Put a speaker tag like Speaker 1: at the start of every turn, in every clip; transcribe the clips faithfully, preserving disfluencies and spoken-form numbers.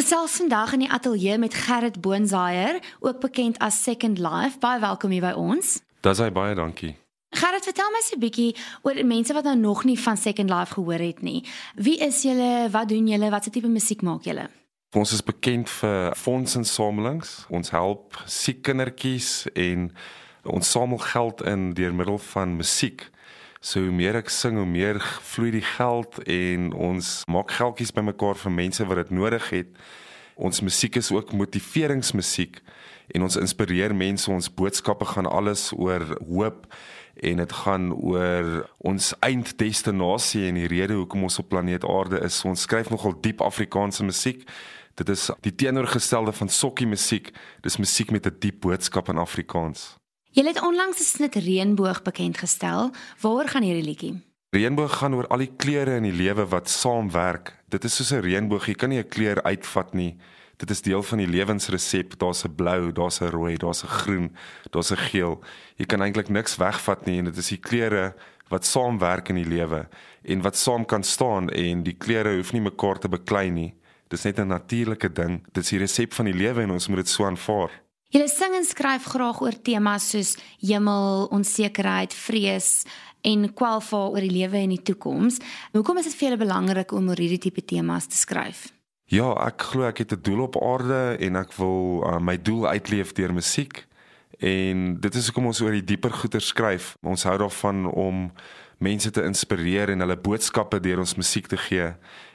Speaker 1: gesels vandag in die ateljee met Gerrit Boonzaier, ook bekend as Second Life. Baie welkom hier by ons.
Speaker 2: Dis hy, baie dankie.
Speaker 1: Gerrit, vertel my so 'n bietjie oor mense wat nou nog nie van Second Life gehoor het nie. Wie is julle, wat doen julle, wat se tipe musiek maak julle?
Speaker 2: Ons is bekend vir fondsinsamelings. Ons help siek kindertjies en ons samel geld in deur middel van musiek. So hoe meer ek sing, hoe meer vloei die geld en ons maak geldjies bymekaar vir mense wat dit nodig het. Ons musiek is ook motiveringsmusiek en ons inspireer mense, ons boodskappe gaan alles oor hoop en dit gaan oor ons einddestinasie en die rede hoekom ons op planeet Aarde is. Ons skryf nogal diep Afrikaanse musiek. Dit is die teenoorgestelde van sokkie musiek. Dis musiek met 'n diep boodskap in Afrikaans.
Speaker 1: Julle het onlangs 'n snit reënboog bekend gestel. Waaroor gaan hierdie liedjie?
Speaker 2: Reënboog gaan oor al die kleure in die lewe wat saamwerk. Dit is soos 'n reënboog, jy kan nie 'n kleur uitvat nie. Dit is deel van die lewensresep. Daar's 'n blou, daar's 'n rooi, daar's 'n groen, daar's 'n geel. Jy kan eintlik niks wegvat nie en dit is die kleure wat saamwerk in die lewe en wat saam kan staan en die kleure hoef nie mekaar te beklei nie. Dis net 'n natuurlike ding. Dit is die resep van die lewe en ons moet dit so aanvaar.
Speaker 1: Julle sing en skryf graag oor temas soos hemel, onsekerheid, vrees en kwelvaar oor die lewe en die toekoms. Hoekom is dit vir julle belangrik om oor hierdie tipe temas te skryf?
Speaker 2: Ja, ek glo ek het 'n doel op aarde en ek wil uh, my doel uitleef deur musiek. En dit is hoekom ons oor die dieper goeie skryf. Ons hou daarvan om mense te inspireer en hulle boodskappe deur ons musiek te gee.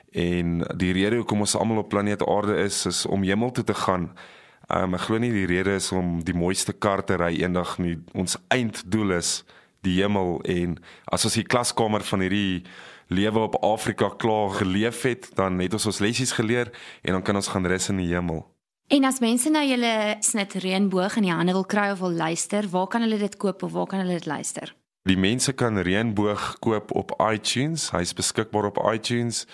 Speaker 2: En die rede hoekom ons almal op planeet Aarde is, is om hemel toe te gaan. Um, ek glo nie die rede is om die mooiste kar te ry eendag nie. Ons einddoel is die hemel en as ons die klaskamer van hierdie lewe op Afrika klaar geleef het, dan het ons ons lesies geleer en dan kan ons gaan rus in die hemel.
Speaker 1: En as mense nou julle snit reënboog in die hande wil kry of wil luister, waar kan hulle dit koop of waar kan hulle dit luister?
Speaker 2: Die mense kan reënboog koop op iTunes. Hy's beskikbaar op iTunes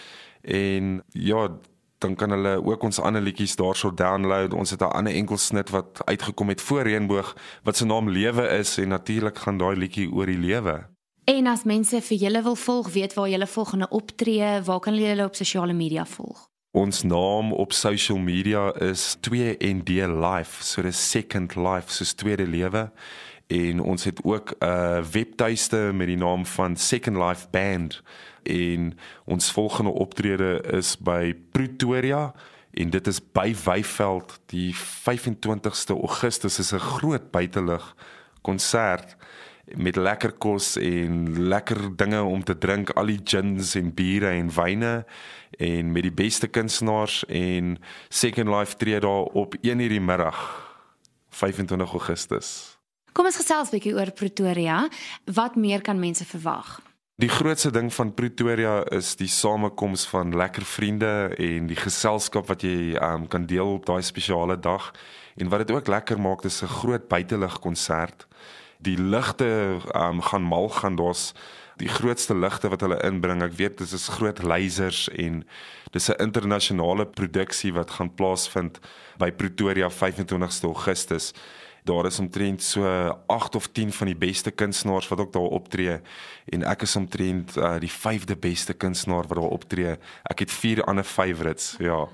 Speaker 2: en ja, dan kan hulle ook ons ander liedjies daarso download. Ons het 'n ander enkelsnit wat uitgekom het voor reënboog wat se naam Lewe is en natuurlik gaan daai liedjie oor die lewe.
Speaker 1: En as mense vir julle wil volg, weet waar julle volgende optree, waar kan hulle julle op sosiale media volg?
Speaker 2: Ons naam op social media is twee N D Life, so dis Second Life, soos tweede lewe. En ons het ook 'n uh, webtuiste met die naam van Second Life Band. En ons volgende optrede is by Pretoria en dit is by Wyveld die vyf-en-twintigste Augustus. Is 'n groot buitelug konsert met lekker kos en lekker dinge om te drink, al die gins en biere en wyne en met die beste kunstenaars en Second Life tree daar op een uur die middag, vyf-en-twintig Augustus.
Speaker 1: Kom ons gesels 'n bietjie oor Pretoria. Wat meer kan mense verwag?
Speaker 2: Die grootste ding van Pretoria is die samekoms van lekker vriende en die geselskap wat jy um, kan deel op daai spesiale dag. En wat dit ook lekker maak, dis 'n groot buitelug konsert. Die ligte um, gaan mal gaan, daar's die grootste ligte wat hulle inbring. Ek weet dis is groot lasers en dis 'n internasionale produksie wat gaan plaasvind by Pretoria vyf-en-twintigste Augustus. Daar is omtrent so agt of tien van die beste kunstenaars wat ook daar optree en ek is omtrent uh, die vyfde beste kunstenaar wat daar optree. Ek het vier ander favorites, ja.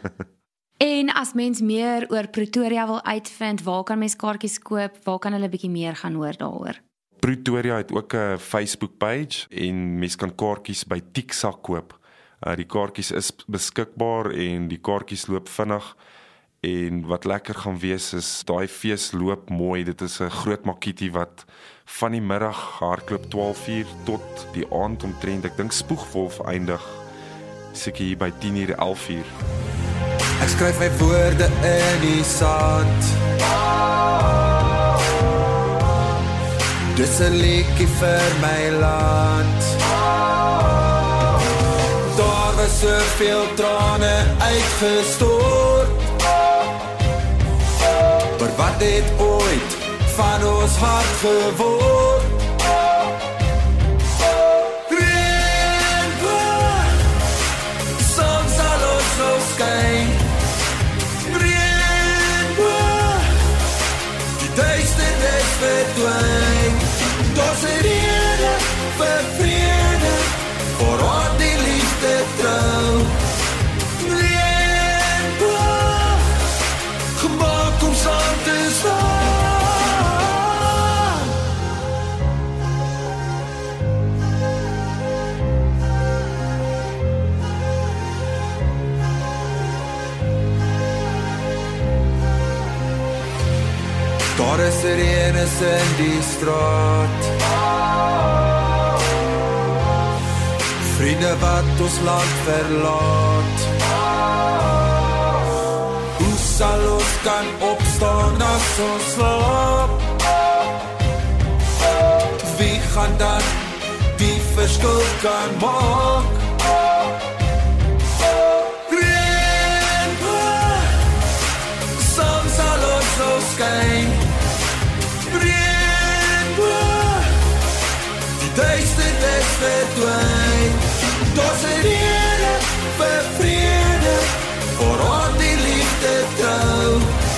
Speaker 1: En as mens meer oor Pretoria wil uitvind, waar kan mens kaartjies koop? Waar kan hulle bietjie meer gaan hoor daaroor?
Speaker 2: Pretoria het ook 'n Facebook page en mens kan kaartjies by Tixa koop. Uh, die kaartjies is beskikbaar en die kaartjies loop vinnig. En wat lekker gaan wees is, daai fees loop mooi. Dit is 'n groot makietie wat van die middag hardloop twaalf uur tot die aand omtrent. Ek dink Spoegwolf eindig seker hier by tien uur, elf uur.
Speaker 3: Ek skryf my woorde in die sand. Dis 'n liedjie vir my land. Daar was soveel trane uitgestort. Maar wat het ooit van ons hart geword? Reënboog, soms sal ons nog skyn. Reënboog, die duisternis verdwyn. Daar's 'n rede vir vrede, voor ons die liefde trou. Reënboog, maar is er een is in die straat. Vriende wat ons land verlaat. Hoe sal ons kan opstaan as ons slaap? Wie gaan dan die verskil kan maak? Skyn Breedboog Die duisternis verdwijn Daar's 'n rede vir vrede Vooraan die liefde trou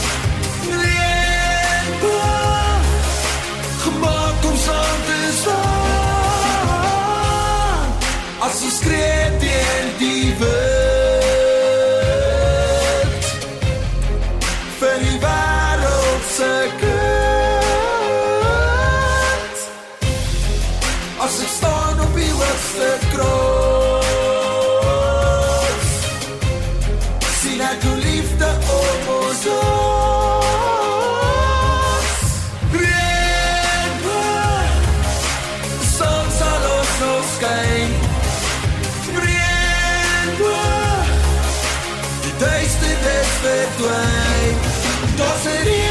Speaker 3: Breedboog Gemaak om saam te staan As ons skree teen die wind Vir die wêreld se kant. As ek staan op die hoogste kruis, sien ek hoe liefde om ons is. Breedboog, son sal ons nog skyn. Breedboog, die duisternis verdwyn. Daar's 'n